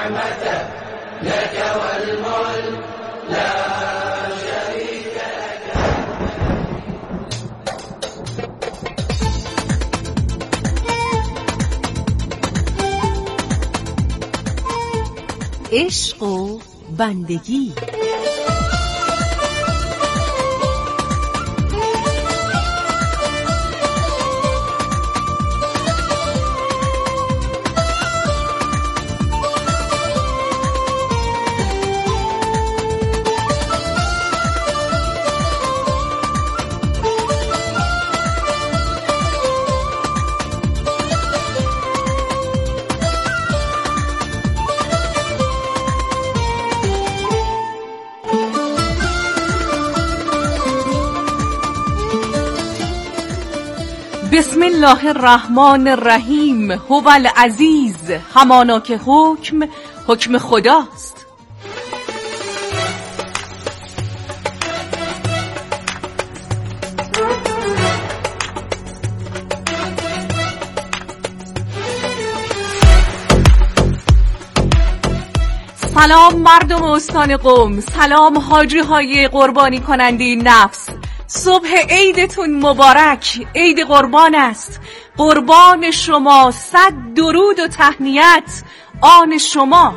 نعمة لك والملك لا شريك لك. عشق و بندگی. بسم الله الرحمن الرحیم. هو العزیز، همانا که حکم خداست. سلام مردم استان قم، سلام حاجی های قربانی کننده نفس. صبح عیدتون مبارک. عید قربان است. قربان شما، 100 درود و تهنیت آن شما.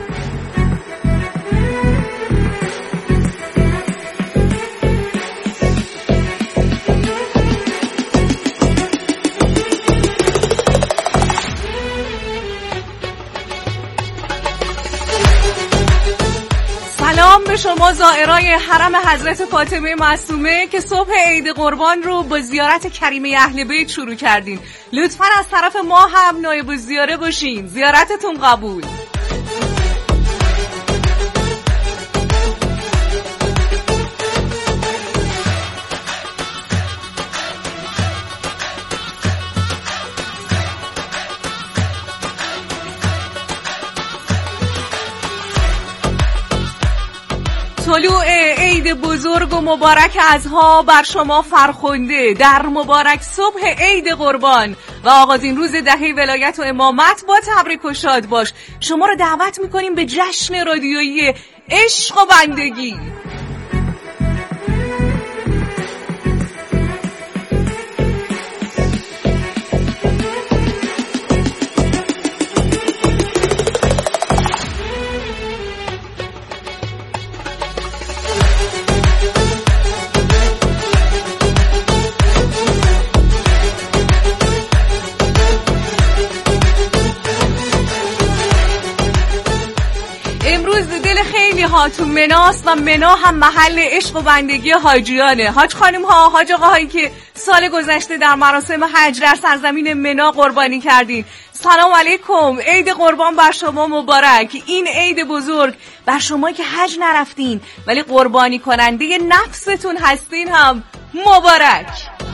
سلام به شما زائرای حرم حضرت فاطمه معصومه که صبح عید قربان رو با زیارت کریمه اهل بیت شروع کردین. لطفاً از طرف ما هم نایب الزیاره باشین. زیارتتون قبول. طلوع عید بزرگ و مبارک ازها بر شما فرخنده در مبارک صبح عید قربان و آغازین روز دهه ولایت و امامت با تبریک و شاد باش. شما رو دعوت میکنیم به جشن رادیویی عشق و بندگی. تو مناست و منا هم محل عشق و بندگی حاجیانه. حاج خانم ها، حاج آقاهایی که سال گذشته در مراسم حج در سرزمین منا قربانی کردین، سلام علیکم. عید قربان بر شما مبارک. این عید بزرگ بر شما که حج نرفتین ولی قربانی کننده نفستون هستین هم مبارک.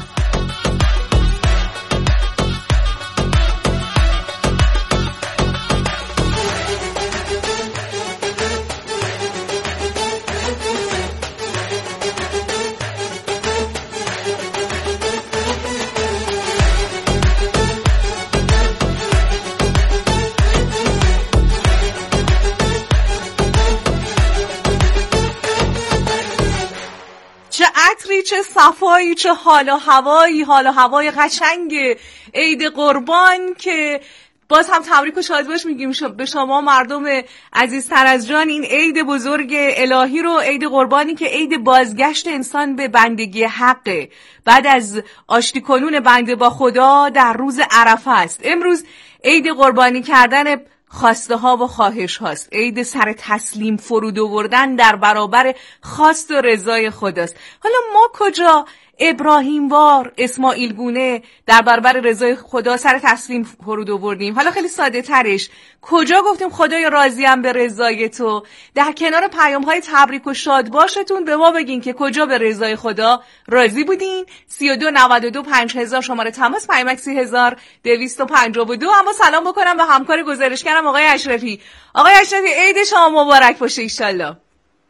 چه صفایی، چه حال و هوای قشنگ عید قربان که باز هم تبریک و شادباش میگیم به شما مردم عزیزتر از جان. این عید بزرگ الهی رو، عید قربانی که عید بازگشت انسان به بندگی حقه بعد از آشتی کنون بنده با خدا در روز عرفه است. امروز عید قربانی کردن خواسته ها و خواهش هاست. عید سر تسلیم فرود آوردن در برابر خواست و رضای خداست. حالا ما کجا ابراهیم وار، اسماعیل گونه در برابر رضای خدا سر تسلیم فرود آوردیم؟ حالا خیلی ساده ترش، کجا گفتیم خدای راضیم به رضای تو؟ در کنار پیام های تبریک و شاد باشتون به ما بگین که کجا به رضای خدا راضی بودین. 32925000 شماره تماس، پیامک 3252. اما سلام بکنم به همکار گزارشگرم آقای اشرفی. آقای اشرفی، عید شما مبارک باشه ان شاءالله.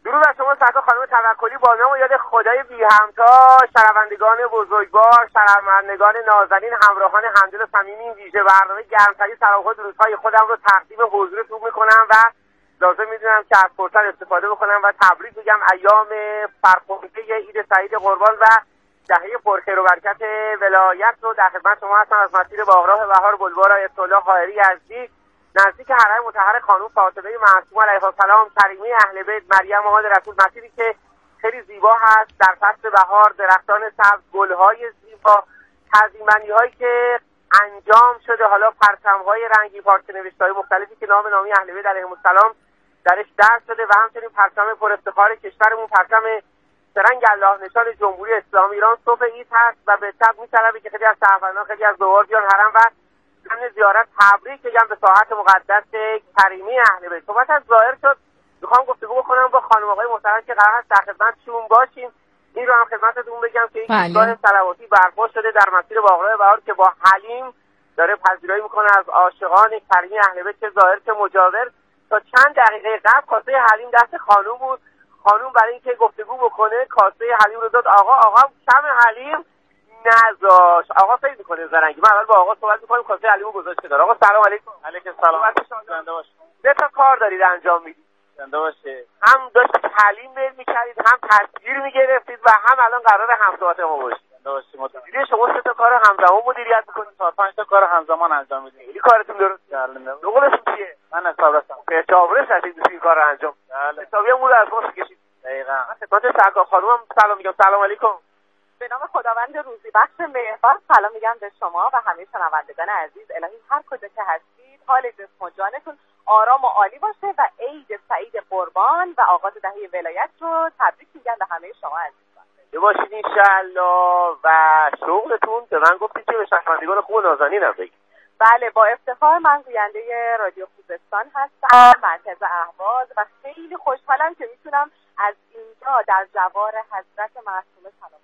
درود بر شما سرکار خانم توکلی، با نام و یاد خدای بی همتا، شنوندگان بزرگوار، شنوندگان نازنین، همراهان همدل و صمیمی، این ویژه برنامه گرمترین سلام‌ها و درودهای خودم رو تقدیم حضورتون میکنم و لازم میدونم که از فرصت استفاده بکنم و تبریک بگم ایام فرخنده عید سعید قربان و دهه پرخیر و برکت ولایت رو در خدمت شما هستم. از مسیر باغراه بهار بلوار آیت الله قاهری یزدی نزدیک حرم مطهر خانم فاطمه معصومه علیها السلام، کریمه اهل بیت، مریم مادر رسول، مسیری که خیلی زیبا هست در فصل بهار، درختان سبز، گل‌های زیبا، تزیین‌بندی‌هایی که انجام شده، حالا پرچم‌های رنگی، پارچه نوشته‌های مختلفی که نامی اهل بیت علیهم السلام درش درج شده و همچنین پرچم پر افتخار کشورمون، پرچم سرنگ الله نشان جمهوری اسلامی ایران صبح عید هست و به طب می‌طلبه که خیلی از شهروندان، خیلی از زوار بیان حرم و ضمن زیارت تبریک بگم به ساحت مقدس کریمی اهل بیت. صحبت از ظاهر شد، میخوام گفتگو بکنم با خانم آقای محترم که قرار هست در خدمتشون باشیم. این رو هم خدمتتون بگم که یک ایستگاه صلواتی برپا شده در مسیر باغراه بهار که با حلیم داره پذیرایی میکنه از عاشقان کریمی اهل بیت که ظاهر که مجاور. تا چند دقیقه قبل کاسه حلیم دست خانم بود، خانم برای اینکه گفتگو بکنه کاسه حلیم رو داد آقا کم حلیم نذاش. آقا فکر میکنه زرنگی. من اول با آقا صحبت میکنیم کاسه حلیمو گذاشته داره. آقا سلام علیکم. علیکم سلام. زنده باش. سه تا کار دارید انجام میدید. زنده باشه. هم داشتید حلیم میل میکردید، هم تصویر میگرفتید و هم الان قرار همساعت ما باشید. زنده باشید. مدیریت شما سه تا کار همزمان مدیریت میکنید، 4-5 تا کار همزمان انجام میدید. خیلی کارتون درست. دوقلشون چیه؟ من حساب هستم. حسابرس هستید این کار رو انجام. بله. حسابی هم از ما کشید. دقیقاً. خدمت سرکار خانومم سلام میگم. سلام علیکم. به نام خداوند روزی بخش مهربان سلام میگم به شما و همه شنوندگان عزیز. الهی هر کجا که هستید حال جسم و جانتون آرام و عالی باشه و عید سعید قربان و آغاز دهه ولایت رو تبریک میگم به همه شما عزیزان. باشید انشالله. و شغلتون به من گفتید که به شنوندگان خوب نازنینم بگید. بله، با افتخار من گوینده رادیو خوزستان هستم، مرکز اهواز، و خیلی خوشحالم که میتونم از اینجا در جوار حضرت معصومه سلام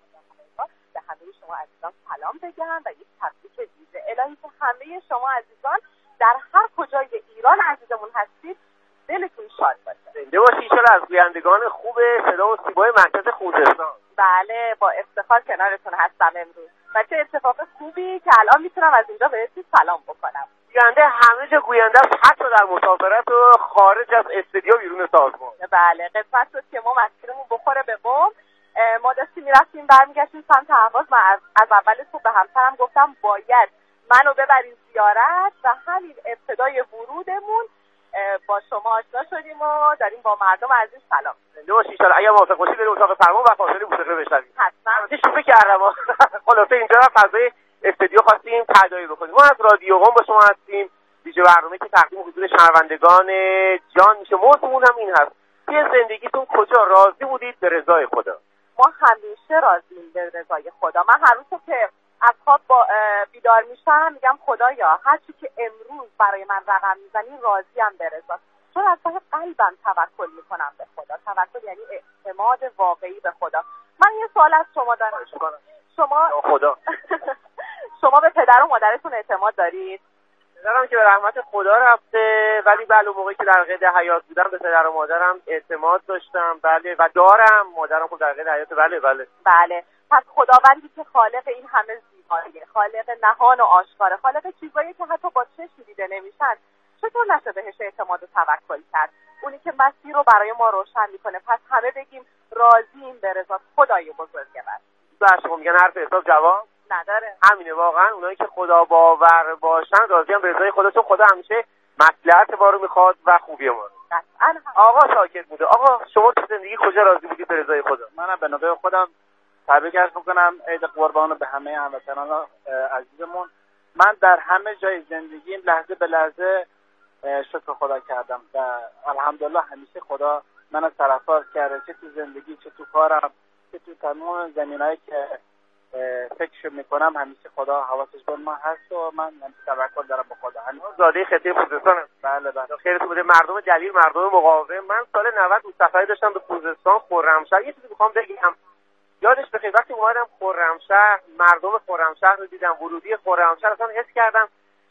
به همه شما عزیزان سلام بگم و یک تبریک ویژه. الهی که همه شما عزیزان در هر کجای ایران عزیزمون هستید دلتون شاد باشه. زنده باشید انشالله. از گویندگان خوب صدا و سیمای مرکز خوزستان. بله، با افتخار کنارتون هستم امروز و چه اتفاق خوبی که الان میتونم از اینجا بهتون سلام بکنم. گوینده همه جا گوینده است، حتی در مسافرت و خارج از استودیو بیرون سازمان. بله، قسمت شد که ما مسیرمون بخوره به قم. ما داشتیم میرفتیم برمیگشتیم سمت اهواز. من از اول صبح به همسرم گفتم باید منو ببرید زیارت و همین ابتدای ورودمون با شما آشنا شدیم و داریم با مردم عزیز سلام. زنده باشید ان شاءالله. اگه موافق باشید بریم اتاق فرمان و فاصله موسیقی بشنویم. حتما. شوخی کردم. خلاصه اینجا فضای استودیو خواستیم تداعی بکنیم. ما از رادیو قم با شما هستیم. ویژه برنامه که تقدیم حضور شنوندگان جان میشه. موضوعمون هم این هست: توی زندگیتون کجا راضی بودید به رضای خدا؟ ما همیشه راضییم به رضای خدا. من هر روز که از خواب بیدار میشم میگم خدایا هر چی که امروز برای من رقم میزنی راضیم به رضا، چون از ته قلبم توکل میکنم به خدا. توکل یعنی اعتماد واقعی به خدا. من یه سوال از شما دارم. شما خدا شما به پدر و مادرتون اعتماد دارید؟ پدرم که به رحمت خدا رفته، ولی بله موقعی که در قید حیات بودم به پدر و مادرم اعتماد داشتم. بله و دارم. مادرم خود در قید حیات. بله. پس خداوندی که خالق این همه زیبایی، خالق نهان و آشکار، خالق چیزایی که حتی با چشم دیده نمیشن، چطور نشه بهش اعتماد و توکل کرد؟ اونی که مسیر رو برای ما روشن میکنه. پس همه بگیم راضییم به رضا خدای بزرگوار. شما میگن حرف حساب جواب نداره. همینه واقعا. اونایی که خدا باور باشن راضیان به رضای خدا، چون خدا همیشه مصلحت ما رو میخواد و خوبی ما رو. آقا ساکت بوده. آقا شما تو زندگی کجا راضی بودید به رضای خدا؟ منم به نوبه خودم تبریک عرض میکنم عید قربان به همه هموطنان عزیزمون. من در همه جای زندگیم لحظه به لحظه شکر خدا کردم و الحمدلله همیشه خدا منو سرفراز کرده، چه تو زندگی، چه تو کارم، چه تو تمام زمینهایی که فکر میکنم. همیشه خدا حواسش به من هست و من همیشه توکل دارم به خدا. زاده خطه خوزستان. بله. خیرتون بده. مردم دلیر، مردم مقاوم. من سال 90 سفری داشتم به خوزستان، خرمشهر. یه چیزی میخوام بگم یادش بخیر. وقتی اومدم خرمشهر، مردم خرمشهر رو دیدم، ورودی خرمشهر، اصلا حس کردم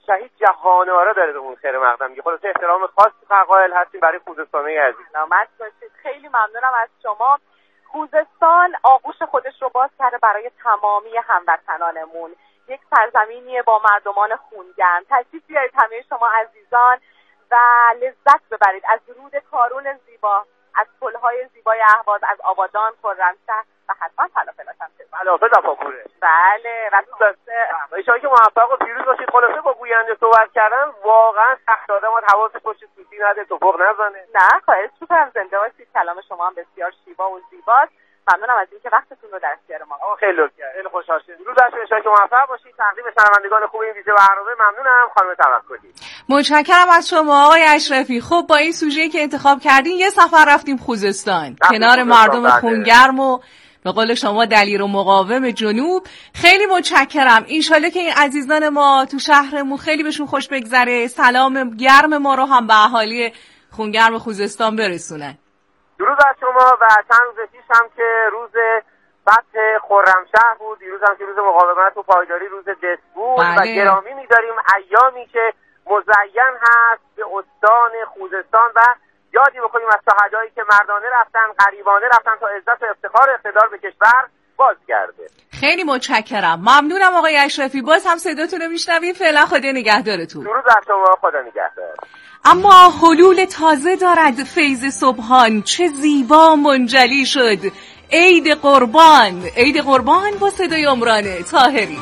شهید جهان‌آرا داره به اون خیر مقدم میگه. خلاص احترام خاصی قائل هستیم برای خوزستانی عزیز. سلامت باشید. خیلی ممنونم از شما. خوزستان آغوش خودش رو باز کرده برای تمامی هموطنانمون. یک سرزمینی با مردمان خونگرم. تشریف بیارید همه شما عزیزان و لذت ببرید از رود کارون زیبا، از پل‌های زیبای اهواز، از آبادان، خرمشهر و حتما فلافلات هم که فلافل دفاپوره. بله و ایشان که موفق و پیروز باشید. خلاصه با گوینده صحبت کردن واقعا سخت آدم باید حواس پشت سوتی نده، توفق نزنه. نه خواهش می‌کنم. زنده باشید. کلام شما هم بسیار شیوا و زیباست. ممنونم از اینکه وقتتون رو در اختیار ما. خیلی لطف کردید. خیلی خوشحال شدم. درود بر شما که موفق باشید. تقدیم شنوندگان خوب این ویژه برنامه ممنونم. خانم توکلی. متشکرم از شما آقای اشرفی. خب با این سوژه‌ای که انتخاب کردین یه سفر رفتیم خوزستان کنار مردم خونگرم و به قول شما دلیر و مقاوم جنوب. خیلی متشکرم. انشالله که این عزیزان ما تو شهرمون خیلی بهشون خوش بگذره. سلام گرم ما رو هم به اهالی خونگرم خوزستان برسونن. درود از شما. و چند روز پیش هم که روز فتح خرمشهر بود، دیروز هم که روز مقاومت و پایداری روز دست بود. بله. و گرامی می‌داریم ایامی که مزین هست به استان خوزستان و یادی بکنیم از شهدایی که مردانه رفتن، غریبانه رفتن تا عزت و افتخار اقتدار به کشور بازگرده. خیلی متشکرم. ممنونم آقای اشرفی. باز هم صداتون رو میشنویم. فعلا خدا نگهدارتون. درود از شما. خدا نگهدار. اما حلول تازه دارد فیض صبحان، چه زیبا منجلی شد عید قربان. عید قربان با صدای عمران طاهری.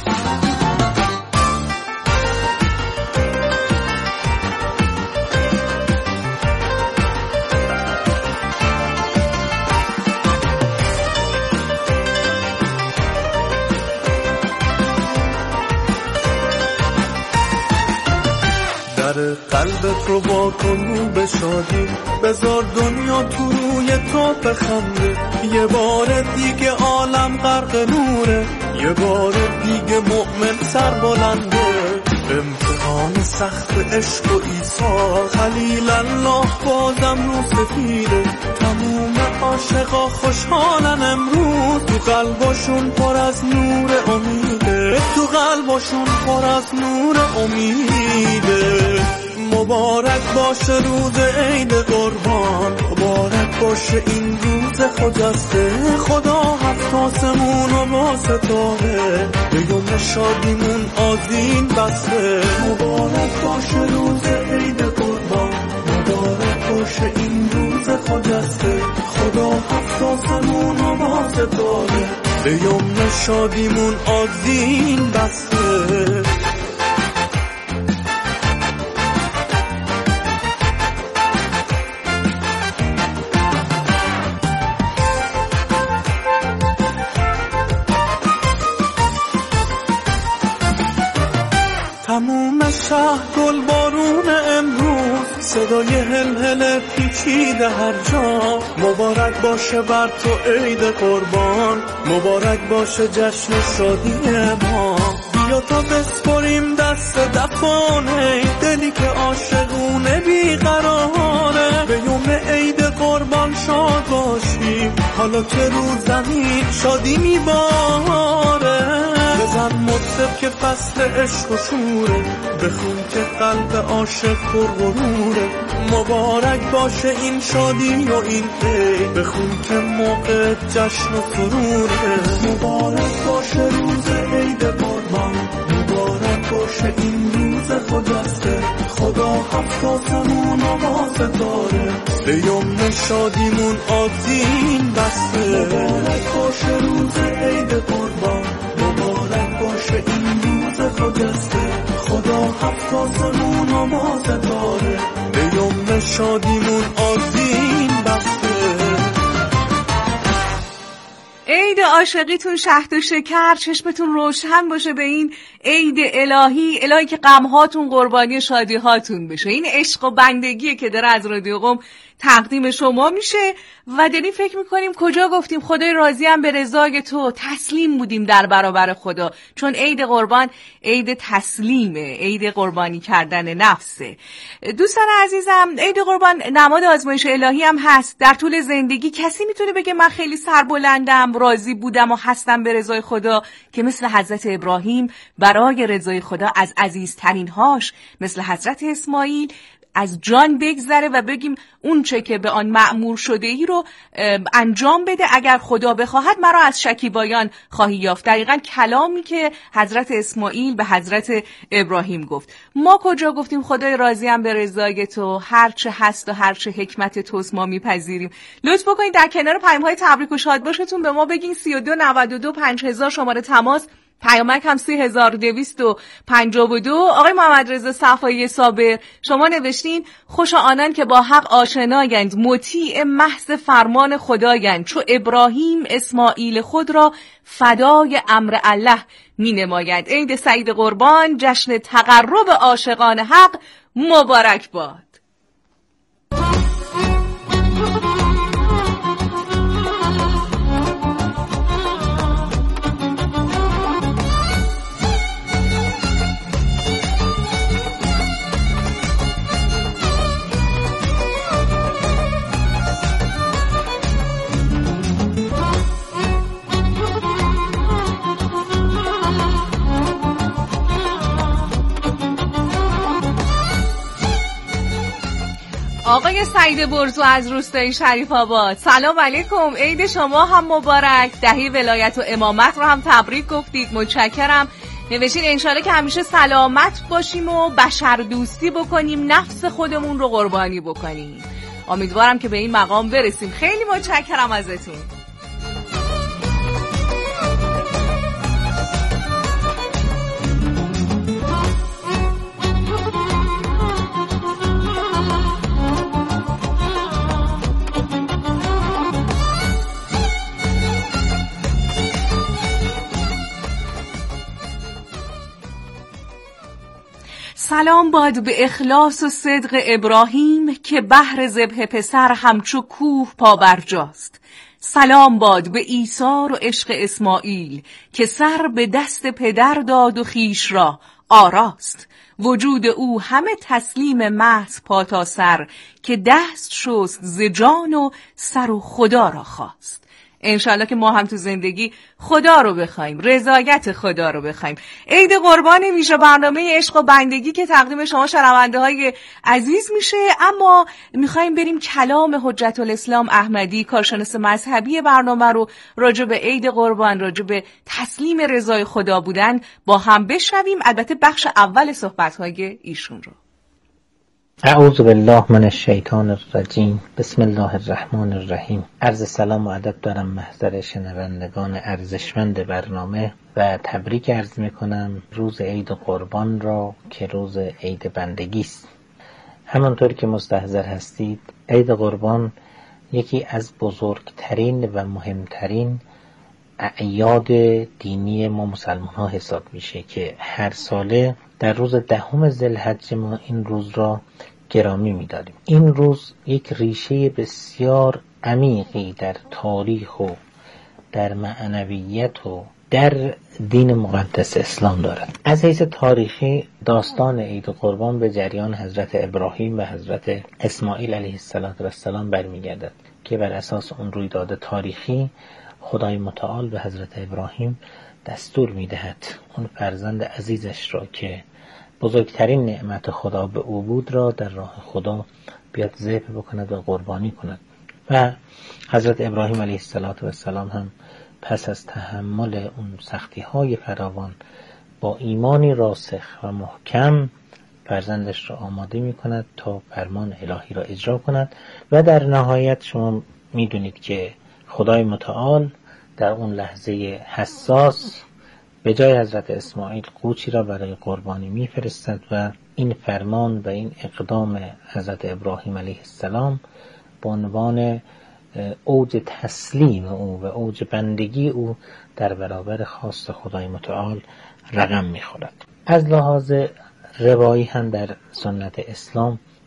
قلبت رو با کن به شادی، بذار دنیا تو روی تو بخنده. یه بار دیگه عالم غرق نوره، یه بار دیگه مؤمن سر بلنده. امتحان سخت عشق و عیسی، خلیل الله بازم رو سفیده. تموم عاشقا خوشحالن امروز، تو قلباشون پر از نور امیده، تو قلباشون پر از نور امیده. مبارک باشه روز عید قربان، مبارک باشه این روز خجسته. خدا هفت آسمون و با ستاره، به یوم شادیمون آذین بسته. مبارک باشه روز عید قربان، مبارک باشه این روز خجسته. خدا هفت آسمون و با ستاره، به یوم شادیمون آذین بسته. تموم شهر گل بارون امروز، صدای هلهله پیچیده هر جا. مبارک باشه بر تو عید قربان، مبارک باشه جشن شادی ما. بیا تا بسپریم دست دفانه، دلی که عاشقونه بیقراره. به یوم عید قربان شاد باشیم، حالا که رو زمین شادی میباره. بزن مطرب که فصل عشق و شوره، بخون که قلب عاشق پرغروره. مبارک باشه این شادی و این عید، بخون که موقع جشن و سروره. مبارک باشه روز عید قربان، مبارک باشه این روز خجسته. خدا هفت آسمون و با ستاره، به یوم شادیمون آذین بسته. مبارک باشه روز عید قربان، مبارک باشه این روز خجسته. خدا هفت آسمون و با ستاره، به یوم شادیمون آذین بسته. عید عاشقیتون شهد و شکر، چشمتون روشن باشه به این عید الهی که غمهاتون قربانی شادیهاتون بشه. این عشق و بندگیه که داره از رادیو قم تقدیم شما میشه و داریم فکر میکنیم کجا گفتیم خدای راضیم به رضای تو، تسلیم بودیم در برابر خدا، چون عید قربان عید تسلیمه، عید قربانی کردن نفسه. دوستان عزیزم، عید قربان نماد آزمایش الهی هم هست. در طول زندگی کسی میتونه بگه من خیلی سربلندم، راضی بودم و هستم به رضای خدا، که مثل حضرت ابراهیم برای رضای خدا از عزیزترین هاش مثل حضرت اسماعیل از جان بگذره و بگیم اون چه که به آن مأمور شده ای رو انجام بده، اگر خدا بخواهد مرا از شکیبایان خواهی یافت. دقیقاً کلامی که حضرت اسماعیل به حضرت ابراهیم گفت. ما کجا گفتیم خدای راضیم به رضای تو، هر چه هست و هر چه حکمت توست ما میپذیریم. لطف بکنید در کنار پیام‌های تبریک و شادباشتون به ما بگین 3292 5000 شماره تماس، پیامک هم 3252. آقای محمد رضا صفایی صابر، شما نوشتین خوش آنان که با حق آشنایند، مطیع محض فرمان خدایند، چو ابراهیم اسماعیل خود را فدای امر الله می نمایند. عید سعید قربان، جشن تقرب عاشقان حق مبارک باد. آقای سعید برزو از روستای شریف آباد، سلام علیکم، عید شما هم مبارک، دهی ولایت و امامت رو هم تبریک گفتید، متشکرم. نوشتین انشالله که همیشه سلامت باشیم و بشر دوستی بکنیم، نفس خودمون رو قربانی بکنیم. امیدوارم که به این مقام برسیم. خیلی متشکرم ازتون. سلام باد به اخلاص و صدق ابراهیم که بهر ذبح پسر همچو کوه پابرجاست. سلام باد به ایثار و عشق اسماعیل که سر به دست پدر داد و خیش را آراست. وجود او همه تسلیم محض پا تا سر که دست شست ز جان و سر و خدا را خواست. انشالله که ما هم تو زندگی خدا رو بخوایم، رضایت خدا رو بخوایم. عید قربان میشه برنامه عشق و بندگی که تقدیم شما شنونده های عزیز میشه، اما میخوایم بریم کلام حجت الاسلام احمدی، کارشناس مذهبی برنامه رو راجع به عید قربان، راجع به تسلیم رضای خدا بودن با هم بشنویم. البته بخش اول صحبت های ایشون رو. اعوذ بالله من الشیطان الرجیم. بسم الله الرحمن الرحیم. عرض سلام و ادب دارم محضر شنوندگان ارزشمند برنامه و تبریک عرض میکنم روز عید قربان را که روز عید بندگی است. همانطور که مستحضر هستید، عید قربان یکی از بزرگترین و مهمترین اعیاد دینی ما مسلمان ها حساب میشه که هر ساله در روز 10 ذوالحجه ما این روز را گرامی می‌داریم. این روز یک ریشه بسیار عمیقی در تاریخ و در معنویت و در دین مقدس اسلام دارد. از حیث تاریخی داستان عید قربان به جریان حضرت ابراهیم و حضرت اسماعیل علیه السلام برمیگردد که بر اساس اون رویداد تاریخی خدای متعال به حضرت ابراهیم دستور می‌دهد اون فرزند عزیزش را که بزرگترین نعمت خدا به او بود را در راه خدا بیاد ذبح بکند و قربانی کند. و حضرت ابراهیم علیه السلام هم پس از تحمل اون سختی های فراوان با ایمانی راسخ و محکم فرزندش را آماده می کند تا فرمان الهی را اجرا کند. و در نهایت شما می دونید که خدای متعال در اون لحظه حساس به جای حضرت اسماعیل قوچی را برای قربانی میفرستد و این فرمان و این اقدام حضرت ابراهیم علیه السلام به عنوان اوج تسلیم او و اوج بندگی او در برابر خواست خدای متعال رقم میخورد. از لحاظ روایی هم در سنت اسلام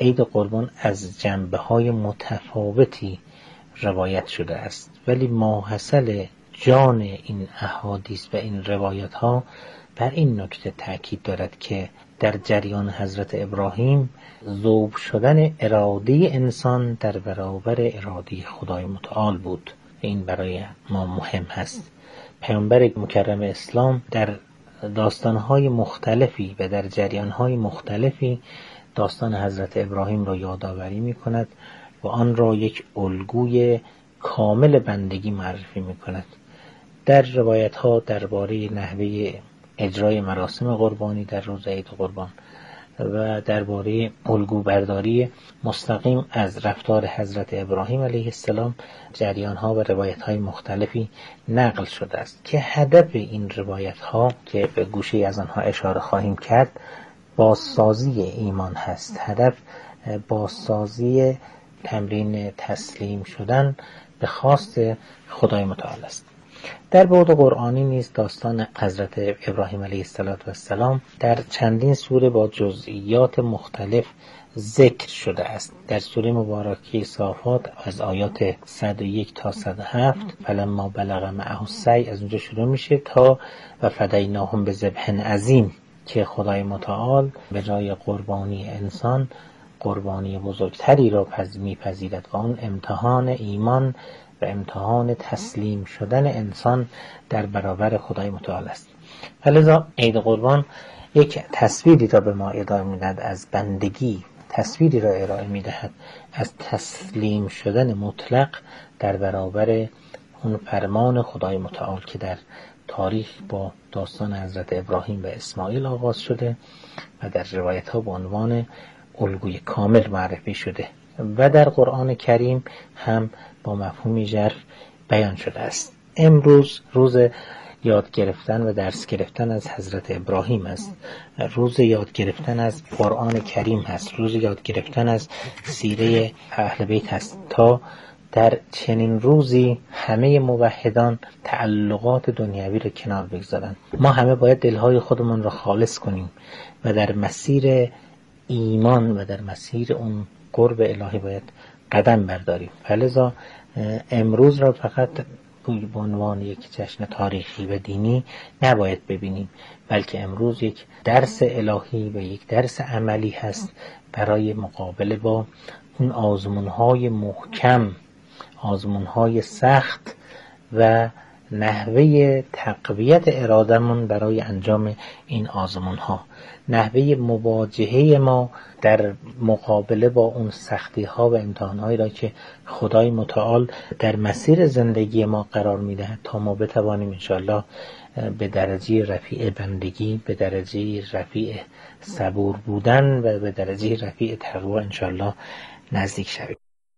عید قربان از جنبه‌های متفاوتی روایت شده است، ولی ماحصل جان این احادیث و این روایت ها بر این نکته تأکید دارد که در جریان حضرت ابراهیم ذوب شدن اراده انسان در برابر اراده خدای متعال بود. این برای ما مهم هست. پیامبر مکرم اسلام در داستانهای مختلفی و در جریانهای مختلفی داستان حضرت ابراهیم را یادآوری می کند و آن را یک الگوی کامل بندگی معرفی می کند. در روایت ها درباره نحوه اجرای مراسم قربانی در روز عید قربان و درباره الگو برداری مستقیم از رفتار حضرت ابراهیم علیه السلام جریان ها و روایت های مختلفی نقل شده است که هدف این روایت ها که به گوشه از آنها اشاره خواهیم کرد بازسازی ایمان هست. هدف بازسازی تمرین تسلیم شدن به خواست خدای متعال است. در بعد قرآنی نیز داستان حضرت ابراهیم علیه السلام در چندین سوره با جزئیات مختلف ذکر شده است. در سوره مبارکه صافات از آیات 101 تا 107 فلما بلغ معه السعی از اونجا شروع میشه تا و فدیناهم بذبح عظیم که خدای متعال به جای قربانی انسان قربانی بزرگتری را میپذیرد و اون امتحان ایمان و امتحان تسلیم شدن انسان در برابر خدای متعال است. لذا عید قربان یک تصویری را به ما ارائه می‌دهد از بندگی، تصویری را ارائه می‌دهد از تسلیم شدن مطلق در برابر اون فرمان خدای متعال که در تاریخ با داستان حضرت ابراهیم و اسماعیل آغاز شده و در روایت‌ها به عنوان الگوی کامل معرفی شده و در قرآن کریم هم با مفهومی ژرف بیان شده است. امروز روز یاد گرفتن و درس گرفتن از حضرت ابراهیم است، روز یاد گرفتن از قرآن کریم هست، روز یاد گرفتن از سیره اهل بیت هست تا در چنین روزی همه موحدان تعلقات دنیوی را کنار بگذارند. ما همه باید دلهای خودمون را خالص کنیم و در مسیر ایمان و در مسیر اون قرب الهی باید قدم برداریم. فلذا امروز را فقط به عنوان یک جشن تاریخی و دینی نباید ببینیم، بلکه امروز یک درس الهی و یک درس عملی هست برای مقابله با اون آزمون‌های محکم، آزمون‌های سخت و نحوه تقویت ارادمون برای انجام این آزمون‌ها، نحوه مواجهه ما در مقابله با اون سختی‌ها و امتحان‌هایی را که خدای متعال در مسیر زندگی ما قرار می‌دهد تا ما بتوانیم انشاءالله به درجه رفیع بندگی، به درجه رفیع صبور بودن و به درجه رفیع تقوا انشاءالله نزدیک شویم.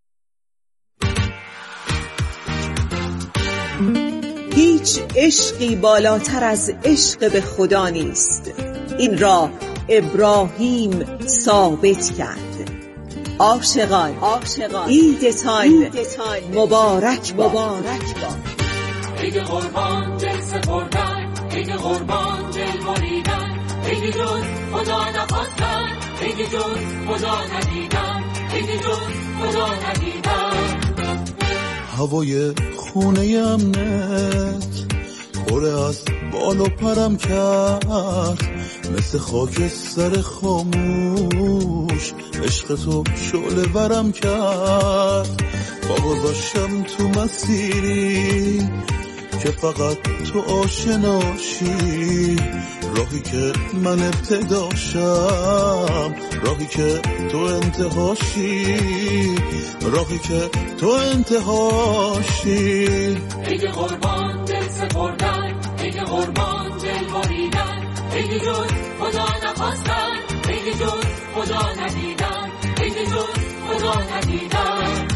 هیچ عشقی بالاتر از عشق به خدا نیست. این را ابراهیم ثابت کرد. عاشقان عیدتان مبارک باد. عید قربان دل سپردن، عید قربان دل بریدن، عید جز خدا نخواستن، عید جز خدا ندیدن، عید جز خدا ندیدن. هوای خونه امنت خوره از بال و پرم کرد، مثل خاک سر خاموش عشق تو شعله ورم کرد. با گذاشتم تو مسیری که فقط تو آشناشی، راهی که من ابتداشم، راهی که تو انتهاشی، راهی که تو انتهاشی. عید قربان دل سپردن، عید قربان دل بریدن، عید جز خدا نخواستن، عید جز خدا ندیدن، عید جز خدا ندیدن.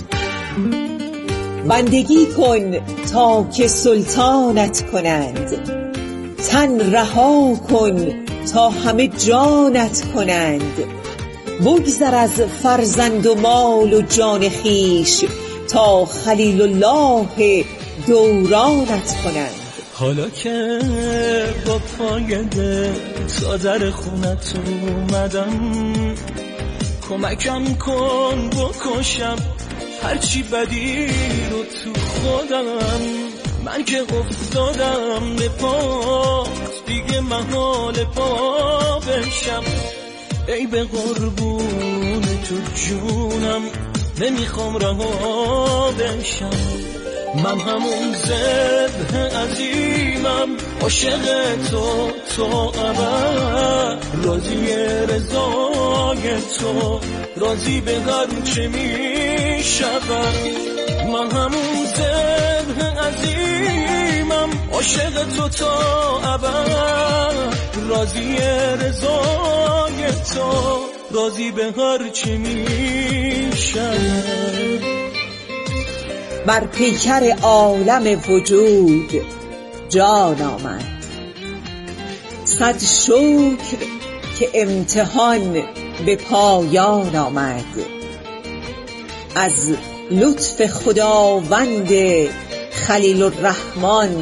بندگی کن تا که سلطانت کنند، تن رها کن تا همه جانت کنند. بگذر از فرزند و مال و جان خیش تا خلیل الله دورانت کنند. حالا که با پای دل تا در خونت اومدم، کمکم کن بکشم هرچی بدی رو تو خودم، من که افتادم به پات دیگه محال پا بشم. ای به قربون تو جونم نمیخوام رها بشم، من همون ذبح عظیمم عاشق تو ابد، راضی رضای تو، راضی به هر چه میشود. من همون ذبح عظیمم عاشق تو تا ابد، راضی رضای تو، راضی به هر چه میشود. بر پیکر عالم وجود جان آمد، صد شکر که امتحان به پایان آمد. از لطف خداوند خلیل الرحمن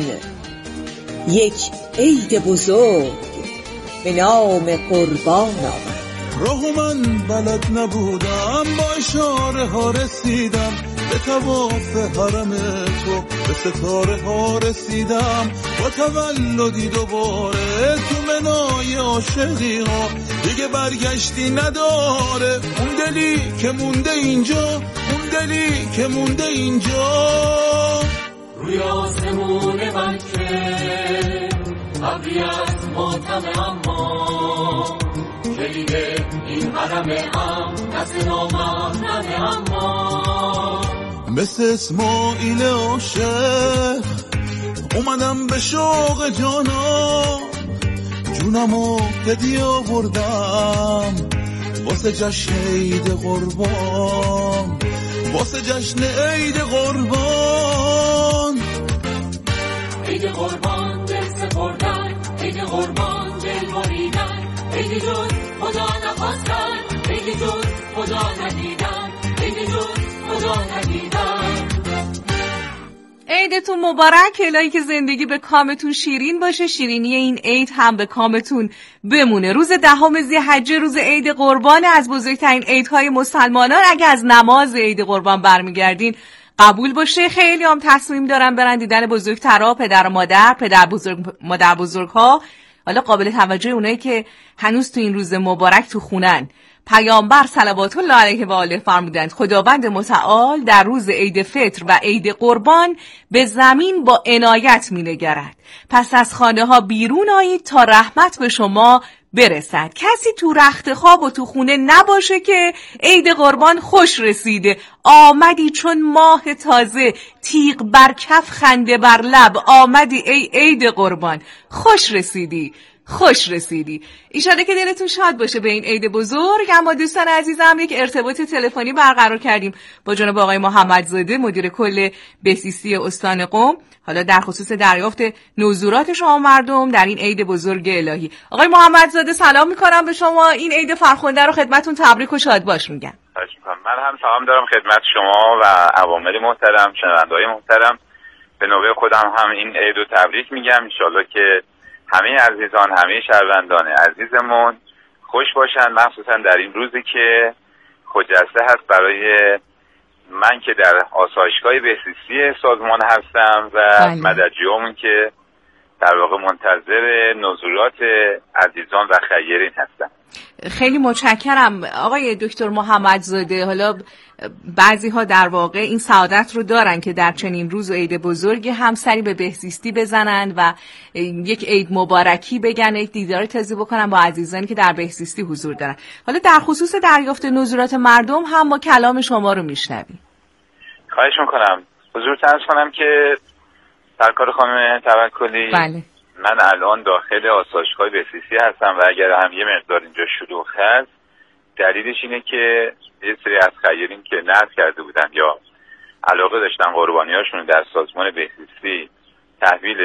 یک عید بزرگ به نام قربان آمد. راهو من بلد نبودم با اشاره ها رسیدم، به طواف حرم تو به ستاره ها رسیدم، با تولدی دوباره تو منای عاشقی ها، دیگه برگشتی نداره اون دلی که مونده اینجا، اون دلی که مونده اینجا. روی آسمون مکه ابری از ماتم، اما کلید این حرم دست نامحرم، اما مثل اسماعیل عاشق اومدم به شوق جانا، جونمو هدیه آوردم واسه جشن عید قربان، واسه جشن عید قربان. عید قربان دل سپردن، عید قربان دل بریدن، عید جز خدا نخواستن، عید جز خدا ندیدن، عید جز خدا ندیدن. عیدتون مبارک. الهی که زندگی به کامتون شیرین باشه، شیرینی این عید هم به کامتون بمونه. روز 10 ذی‌حجه روز عید قربان، از بزرگترین عیدهای مسلمانان. اگه از نماز عید قربان برمیگردین قبول باشه. خیلی هم تصمیم دارن برن دیدن بزرگترها، پدر و مادر، پدر بزرگ، مادر بزرگها. حالا قابل توجه اونایی که هنوز تو این روز مبارک تو خونن. پیامبر صلوات الله علیه و آله فرمودند خداوند متعال در روز عید فطر و عید قربان به زمین با عنایت می‌نگرد. پس از خانه ها بیرون آیید تا رحمت به شما برسد. کسی تو رخت خواب و تو خونه نباشه که عید قربان خوش رسیده، آمدی چون ماه تازه، تیغ بر کف خنده بر لب، آمدی ای عید قربان، خوش رسیدی، خوش رسیدی. ایشالا که دلتون شاد باشه به این عید بزرگ. اما دوستان عزیزم یک ارتباط تلفنی برقرار کردیم با جناب آقای محمدزاده، مدیر کل بهزیستی استان قم، حالا در خصوص دریافت نوزورات شما مردم در این عید بزرگ الهی. آقای محمدزاده سلام میکنم به شما، این عید فرخنده رو خدمتتون تبریک و شاد باش میگم. من هم سلام دارم خدمت شما و عوامل محترم، شنونده‌های محترم. به نوبه خودم هم این عید رو تبریک میگم. ان شاءالله که همه عزیزان، همه شهروندان عزیزمون خوش باشن، مخصوصا در این روزی که خجسته هست برای من که در آسایشگاه بهزیستی سازمان هستم و مددجویامون که در واقع منتظر نزولات عزیزان و خیرین هستن. خیلی متشکرم آقای دکتر محمدزاده. حالا بعضی ها در واقع این سعادت رو دارن که در چنین روز و عید بزرگی هم سری به بهزیستی بزنن و یک عید مبارکی بگن، یک دیدار تازه بکنن با عزیزانی که در بهزیستی حضور دارن. حالا در خصوص دریافت نزولات مردم هم ما کلام شما رو میشنویم. خواهش میکنم. حضورتون عرض کنم که سرکار خانم توکلی، بله، من الان داخل آسایشگاه بهزیستی هستم و اگر هم یه مقدار اینجا شلوغ هست دلیلش اینه که یه سری از خیرین که نذر کرده بودن یا علاقه داشتن قربانیاشون در سازمان بهزیستی تحویل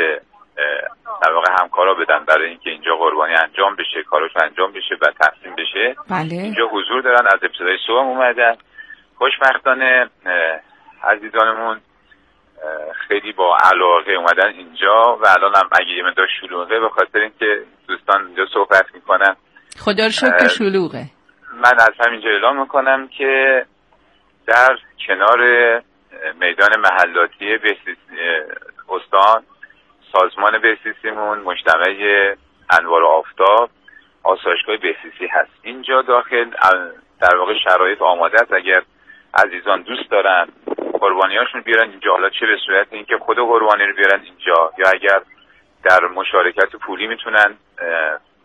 در واقع همکارا بدن برای اینکه اینجا قربانی انجام بشه، کاراشون انجام بشه و تقسیم بشه. بله. اینجا حضور دارن، از ابتدای صبح اومدن. خوشبختانه عزیزانمون خیلی با علاقه اومدن اینجا و الان هم اگه یه مقدار شلوغه به خاطر اینکه دوستان اینجا صحبت میکنن. خدا رو شکر شلوغه. من از همینجا اعلام میکنم که در کنار میدان محلاتی استان سازمان بهسیسیمون مجتمع انوار آفتاب آسایشگاه بهسیسی هست. اینجا داخل در واقع شرایط آماده است. اگر عزیزان دوست دارن قربانیاشون بیارن اینجا، حالا چه به صورت اینکه خود قربانی رو بیارن اینجا یا اگر در مشارکت پولی میتونن